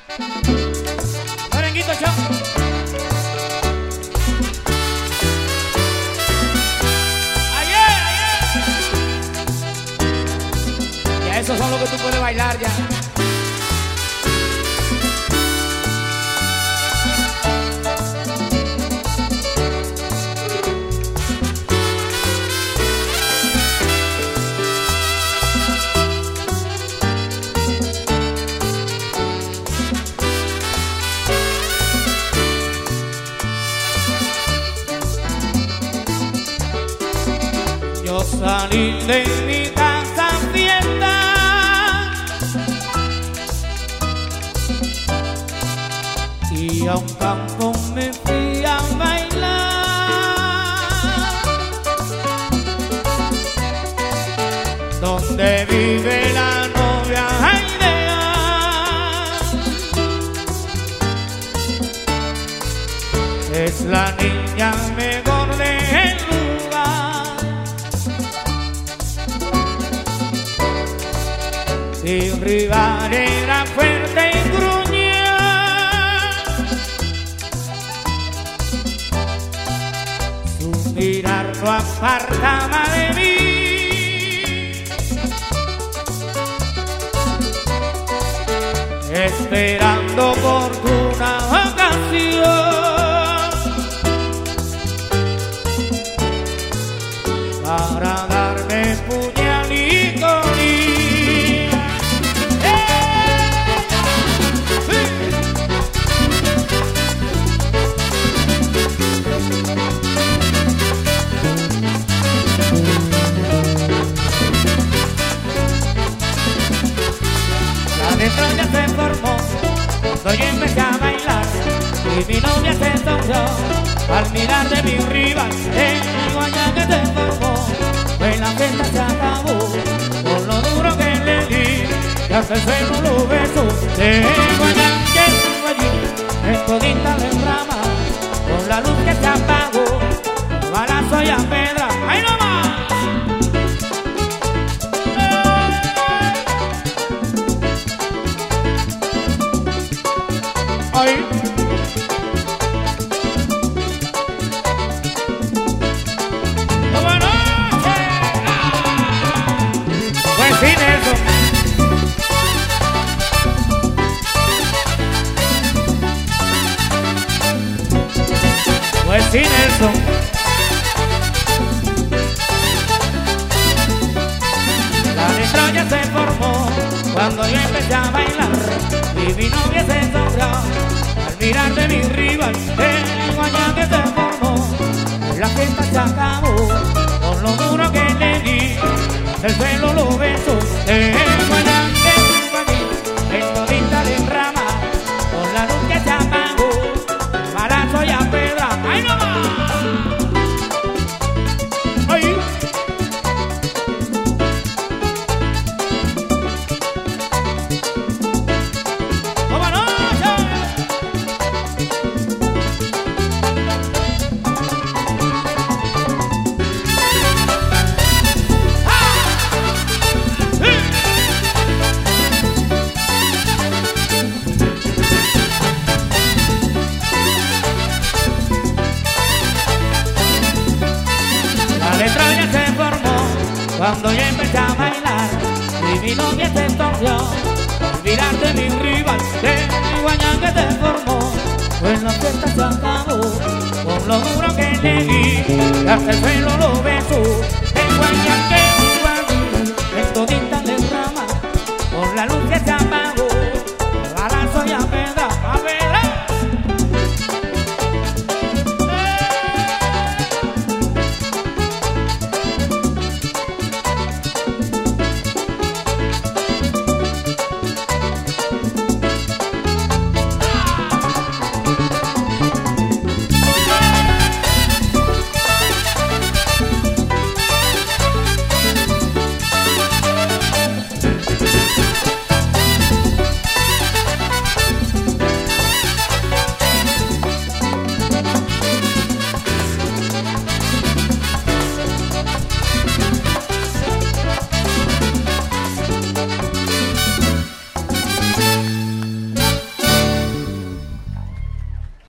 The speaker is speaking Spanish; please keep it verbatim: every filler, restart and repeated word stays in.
Merenguito, chao. Ayer, ayer. Ya esos son los que tú puedes bailar ya. Yo salí de mi casa a fiesta y a un campo me fui a bailar, donde vive la novia ideal. Es la niña mejor del lugar. Sin rival era fuerte y gruñía, su mirar no apartaba de mí. Esperando oportuna ocasión para darme puñal y colilla. La de Troya se formó cuando yo empecé a bailar y mi novia se sonrió al mirar de mi rival. El guayán que se formó, pues la fiesta se acabó por lo duro que le di y hasta el suelo lo besó. El guayán que estuvo allí en todita la rama, con la luz que se apagó, balazo y a pedra. ¡Ay, no más! ¡Ay! ¡Buenas noches! Pues sí, Nelson. Pues sí, Nelson. La de Troya se formó cuando yo empecé a bailar y mi novia se sonrió al mirar de mi rival. El guayán que se formó, la fiesta se acabó con lo duro que le di, el suelo lo besó. El guayán que estuvo allí en todita de rama, con la luz que se apagó, balazo y a pedra. ¡Ay, no más! ¡Ay! Cuando yo empecé a bailar y mi novia se sonrió al mirar de mi rival. El guayán que se formó, pues la fiesta se acabó con lo duro que le di y hasta el suelo lo besó. El guayán que estuvo allí en todita de rama, con la luz que se apagó, balazo y a pedra.